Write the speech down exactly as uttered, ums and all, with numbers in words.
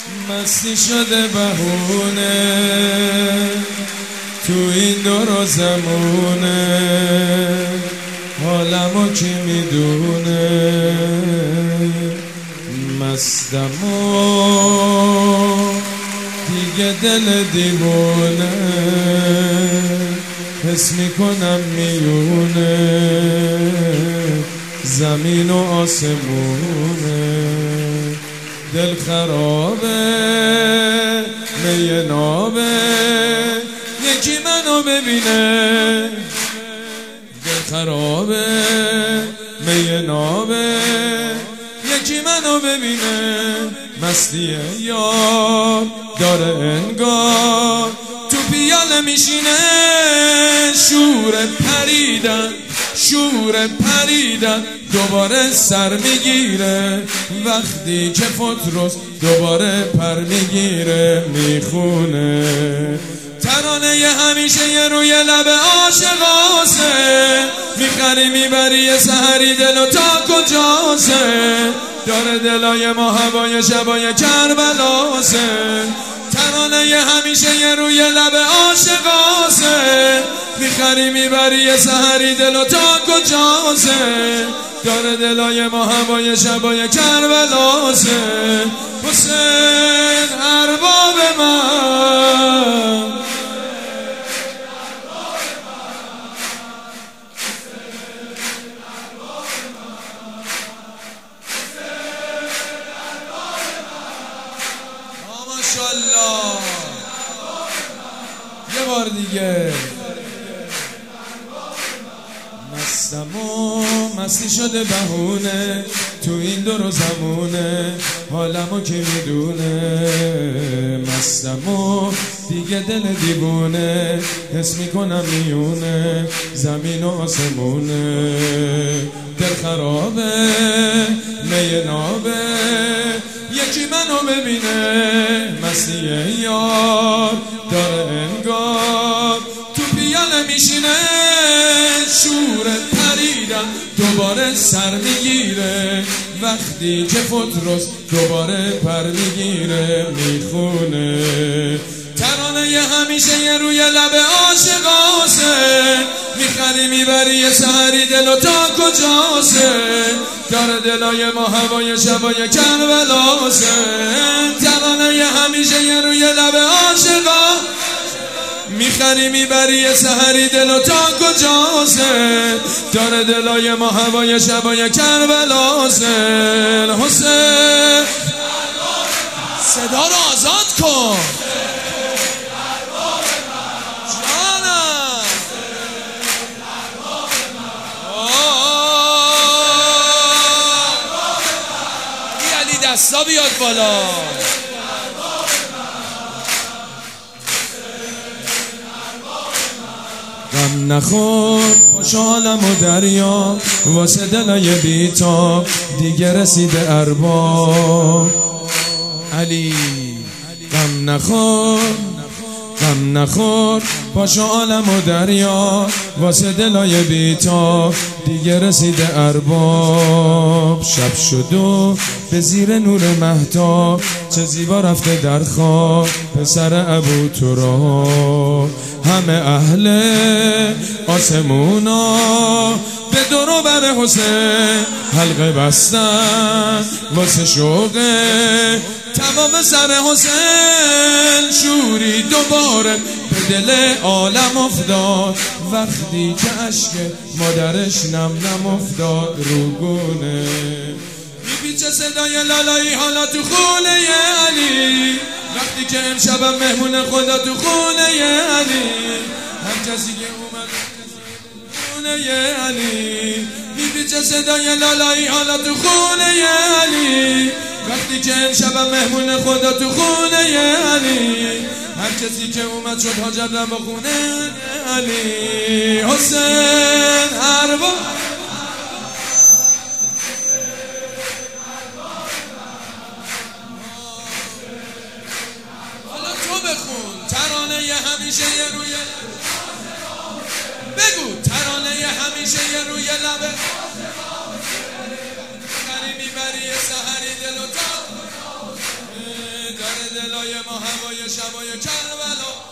مستی شده بهونه تو این دور و زمونه، حالمو کی میدونه، مستمو دیگه دل دیوونه، حس میکنم میونه زمین و آسمونه، دل خرابه میه نابه، یکی منو ببینه، دل خرابه میه نابه، یکی منو ببینه، مستی یار داره انگار تو پیاله میشینه، شور پریدن شور پریدن دوباره سر میگیره، وقتی که فوتروس دوباره پر میگیره میخونه، ترانه ی همیشه ی روی لب عاشقاسه، میخری میبری یه سحری دلو تا کجاسه، داره دلای ما هوای شبای کربلاسه، ترانه ی همیشه ی روی لب عاشقاسه، میخری میبری یه سحری دلو تا کجاسه، داره دلای ما هوای شبای کربلاسه، حسین ارباب من، ماشاءالله یه بار دیگه، مستم و مستی شده بهونه تو این دور و زمونه، حالمو کی میدونه، مستم و دیگه دل دیوونه، حس میکنم میونه زمین و آسمونه، دل خرابه میه نابه، یکی منو ببینه، مستی یار داره انگار تو پیاله میشینه، شور پریدن دوباره سر میگیره، وقتی که فوتروس دوباره پر میگیره میخونه، ترانه ی همیشه ی روی لب عاشقاسه، میخری میبری یه سحری دلو تا کجاسه، داره دلای ما هوای شبای کربلاسه، ترانه ی همیشه ی روی لب عاشقا، میخری میبری یه سحری دلو تا کجاسه، داره دلای ما هوای شبای کربلاسه، حسین صدا رو آزاد کن جانم، بی علی دستا بیاد بالا، غم نخور باش عالم و دریا، واسه دلای بیتاب دیگه رسیده ارباب، علی غم نخور غم نخور باش عالم و دریا، واسه دلای بیتاب دیگه رسیده ارباب، شب شد و به زیر نور مهتاب، چه زیبا رفته در خواب پسر ابو تراب، همه اهل آسمونا به دور و بر حسین حلقه بستن، واسه شوقه تمام سر حسین، شوری دوباره به دل عالم افتاد، وقتی که عشق مادرش نم نم افتاد روگونه، میپیچه صدای لالایی حالا تو خونه علی، وقتی که امشبم مهمون خدا تو خونه علی، هر کسی که اومد خونه علی، میپیچه صدای لالایی حالا تو خونه علی، وقتی که امشبم مهمون خدا تو خونه علی، هر کسی که اومد شد حاجت رم با خونه علی، حسین ارباب ترانه ی همیشه ی روی بگو، ترانه ی همیشه ی روی لبه، میبری میبری سحری دل و تا داره دلای ما هوای شبای کربلا.